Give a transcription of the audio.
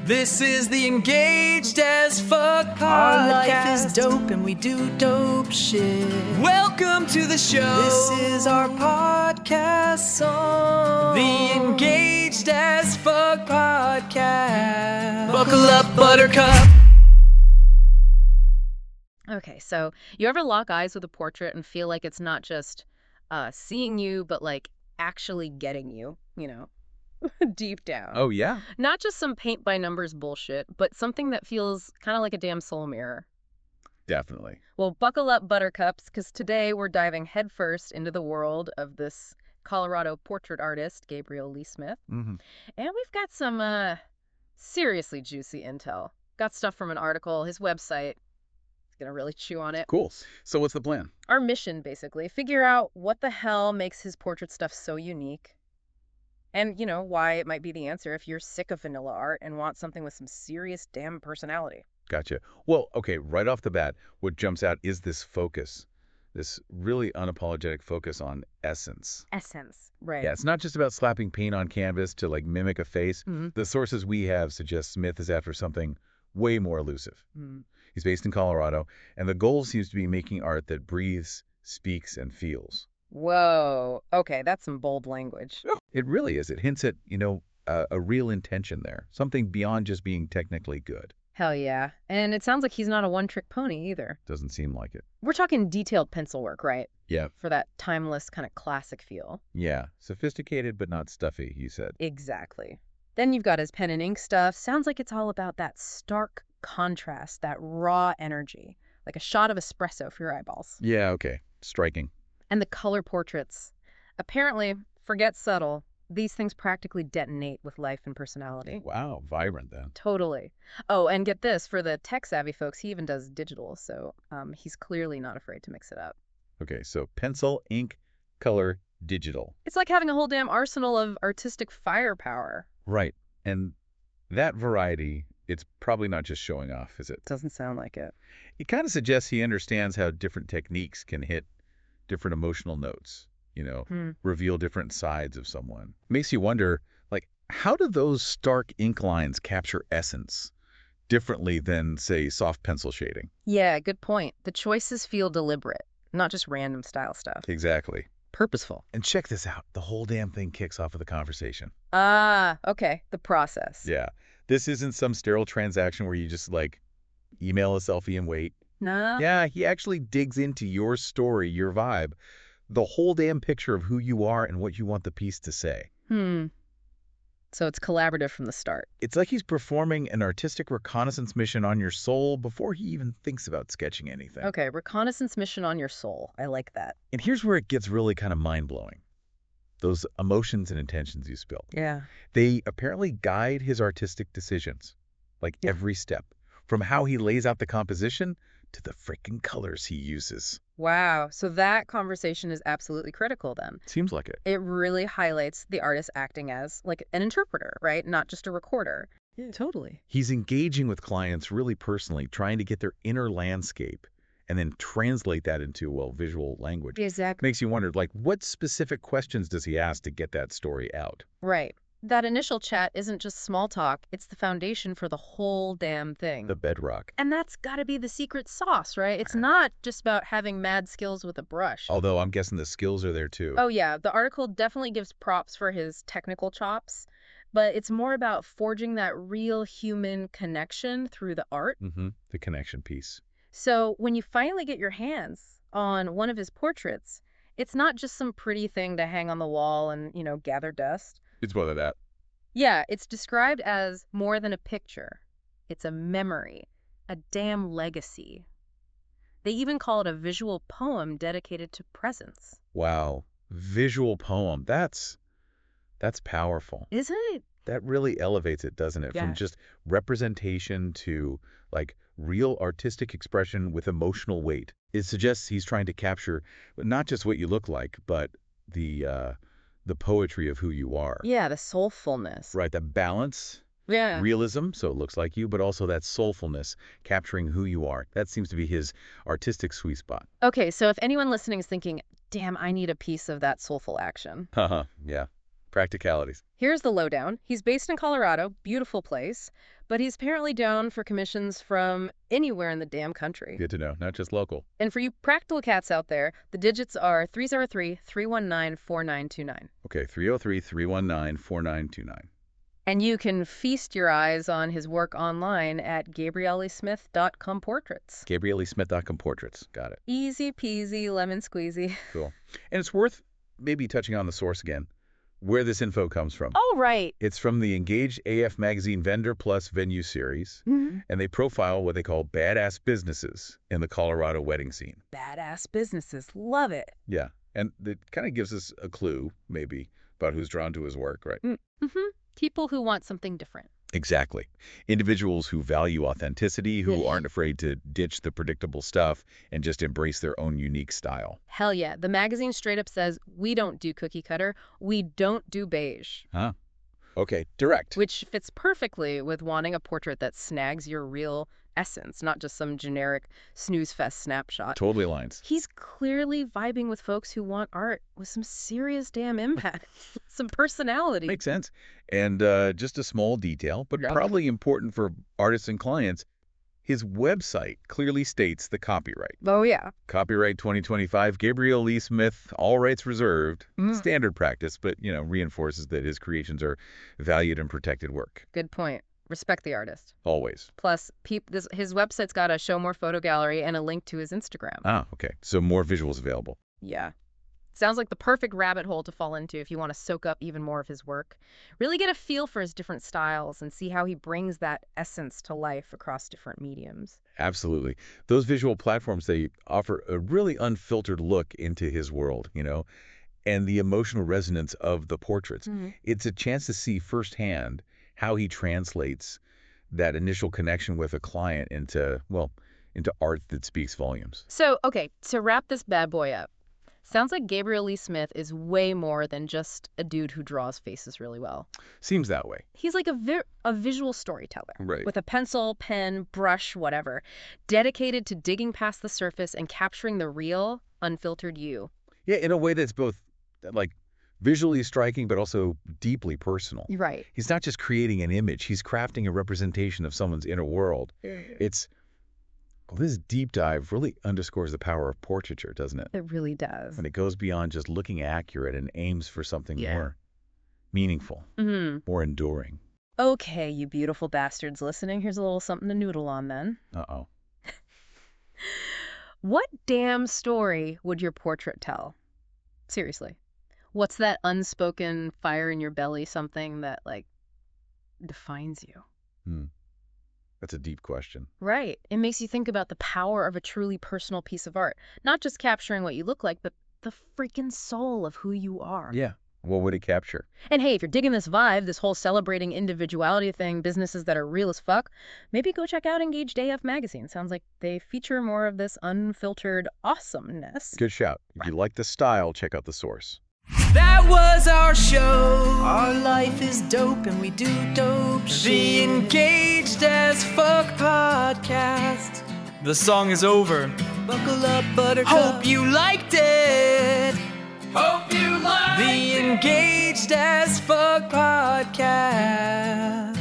This is the Engaged as Fuck podcast. Our life is dope and we do dope shit. Welcome to the show. This is our podcast song. The Engaged as Fuck podcast. Buckle up, Buttercup. Okay, so you ever lock eyes with a portrait and feel like it's not just seeing you, but like actually getting you, deep down? Oh, yeah? Not just some paint by numbers bullshit, but something that feels kind of like a damn soul mirror. Definitely. Well, buckle up, Buttercups, because today we're diving headfirst into the world of this Colorado portrait artist, Gabriel Lee Smith. Mm-hmm. And we've got some seriously juicy intel. Got stuff from an article, his website. Gonna really chew on it. Cool. So what's the plan? Our mission, basically, figure out what the hell makes his portrait stuff so unique. And, why it might be the answer if you're sick of vanilla art and want something with some serious damn personality. Gotcha. Well, okay, right off the bat, what jumps out is this focus, this really unapologetic focus on essence. Essence, right. Yeah, it's not just about slapping paint on canvas to, mimic a face. Mm-hmm. The sources we have suggest Smith is after something way more elusive. Mm. He's based in Colorado, and the goal seems to be making art that breathes, speaks, and feels. Whoa. Okay, that's some bold language. It really is. It hints at, a real intention there, something beyond just being technically good. Hell yeah. And it sounds like he's not a one-trick pony either. Doesn't seem like it. We're talking detailed pencil work, right? Yeah. For that timeless kind of classic feel. Yeah. Sophisticated but not stuffy, you said. Exactly. Then you've got his pen and ink stuff. Sounds like it's all about that stark contrast, that raw energy, like a shot of espresso for your eyeballs. Yeah, okay. Striking. And the color portraits. Apparently, forget subtle, these things practically detonate with life and personality. Wow, vibrant then. Totally. Oh, and get this, for the tech-savvy folks, he even does digital, so he's clearly not afraid to mix it up. Okay, so pencil, ink, color, digital. It's like having a whole damn arsenal of artistic firepower. Right. And that variety, it's probably not just showing off, is it? Doesn't sound like it. It kind of suggests he understands how different techniques can hit different emotional notes, reveal different sides of someone. Makes you wonder, how do those stark ink lines capture essence differently than, say, soft pencil shading? Yeah, good point. The choices feel deliberate, not just random style stuff. Exactly. Purposeful. And check this out. The whole damn thing kicks off with a conversation. Ah, okay. The process. Yeah. This isn't some sterile transaction where you just, email a selfie and wait. No. Yeah, he actually digs into your story, your vibe, the whole damn picture of who you are and what you want the piece to say. So it's collaborative from the start. It's like he's performing an artistic reconnaissance mission on your soul before he even thinks about sketching anything. Okay, reconnaissance mission on your soul. I like that. And here's where it gets really kind of mind-blowing. Those emotions and intentions you spilled. Yeah. They apparently guide his artistic decisions, every step, from how he lays out the composition to the freaking colors he uses. Wow. So that conversation is absolutely critical then. Seems like it. It really highlights the artist acting as an interpreter, right? Not just a recorder. Yeah, totally. He's engaging with clients really personally, trying to get their inner landscape and then translate that into, visual language. Exactly. Makes you wonder, what specific questions does he ask to get that story out? Right. That initial chat isn't just small talk. It's the foundation for the whole damn thing. The bedrock. And that's got to be the secret sauce, right? It's not just about having mad skills with a brush. Although I'm guessing the skills are there too. Oh, yeah. The article definitely gives props for his technical chops, but it's more about forging that real human connection through the art. Mm-hmm. The connection piece. So when you finally get your hands on one of his portraits, it's not just some pretty thing to hang on the wall and, gather dust. It's more than that. Yeah, it's described as more than a picture. It's a memory, a damn legacy. They even call it a visual poem dedicated to presence. Wow. Visual poem. That's powerful. Isn't it? That really elevates it, doesn't it? Yeah. From just representation to, real artistic expression with emotional weight. It suggests he's trying to capture not just what you look like, but the poetry of who you are. Yeah, the soulfulness. Right, that balance, Yeah. realism, so it looks like you, but also that soulfulness, capturing who you are. That seems to be his artistic sweet spot. Okay, so if anyone listening is thinking, damn, I need a piece of that soulful action. Yeah. Practicalities. Here's the lowdown. He's based in Colorado, beautiful place, but he's apparently down for commissions from anywhere in the damn country. Good to know, not just local. And for you practical cats out there, the digits are 303-319-4929. Okay, 303-319-4929. And you can feast your eyes on his work online at GabrieleSmith.com/portraits. GabrieleSmith.com/portraits. Got it. Easy peasy, lemon squeezy. Cool. And it's worth maybe touching on the source again, where this info comes from. Oh, right. It's from the Engaged AF Magazine Vendor Plus Venue Series, and they profile what they call badass businesses in the Colorado wedding scene. Badass businesses. Love it. Yeah, and it kind of gives us a clue, maybe, about who's drawn to his work, right? Mm-hmm. People who want something different. Exactly. Individuals who value authenticity, who aren't afraid to ditch the predictable stuff and just embrace their own unique style. Hell yeah. The magazine straight up says, we don't do cookie cutter. We don't do beige. Huh. Okay, direct. Which fits perfectly with wanting a portrait that snags your real essence, not just some generic snooze fest snapshot. Totally aligns. He's clearly vibing with folks who want art with some serious damn impact, some personality. Makes sense. And just a small detail, but probably important for artists and clients, his website clearly states the copyright. Oh, yeah. Copyright 2025, Gabrielle Lee Smith, all rights reserved. Standard practice, but, reinforces that his creations are valued and protected work. Good point. Respect the artist. Always. Plus, his website's got a show more photo gallery and a link to his Instagram. Ah, okay. So more visuals available. Yeah. Sounds like the perfect rabbit hole to fall into if you want to soak up even more of his work. Really get a feel for his different styles and see how he brings that essence to life across different mediums. Absolutely. Those visual platforms, they offer a really unfiltered look into his world, and the emotional resonance of the portraits. It's a chance to see firsthand how he translates that initial connection with a client into art that speaks volumes. So, okay, to wrap this bad boy up, sounds like Gabrielle Lee Smith is way more than just a dude who draws faces really well. Seems that way. He's like a visual storyteller. Right. With a pencil, pen, brush, whatever, dedicated to digging past the surface and capturing the real, unfiltered you. Yeah, in a way that's both, visually striking, but also deeply personal. Right. He's not just creating an image. He's crafting a representation of someone's inner world. This deep dive really underscores the power of portraiture, doesn't it? It really does. When it goes beyond just looking accurate and aims for something more meaningful, more enduring. Okay, you beautiful bastards listening, here's a little something to noodle on then. Uh-oh. What damn story would your portrait tell? Seriously. What's that unspoken fire in your belly, something that, defines you? That's a deep question. Right. It makes you think about the power of a truly personal piece of art. Not just capturing what you look like, but the freaking soul of who you are. Yeah. What would it capture? And hey, if you're digging this vibe, this whole celebrating individuality thing, businesses that are real as fuck, maybe go check out Engaged AF Magazine. Sounds like they feature more of this unfiltered awesomeness. Good shout. If you like the style, check out the source. That was our show. Our life is dope and we do dope shit. The Engaged as Fuck podcast. The song is over. Buckle up, buttercup. Hope you liked it. Hope you liked it. The Engaged as Fuck podcast.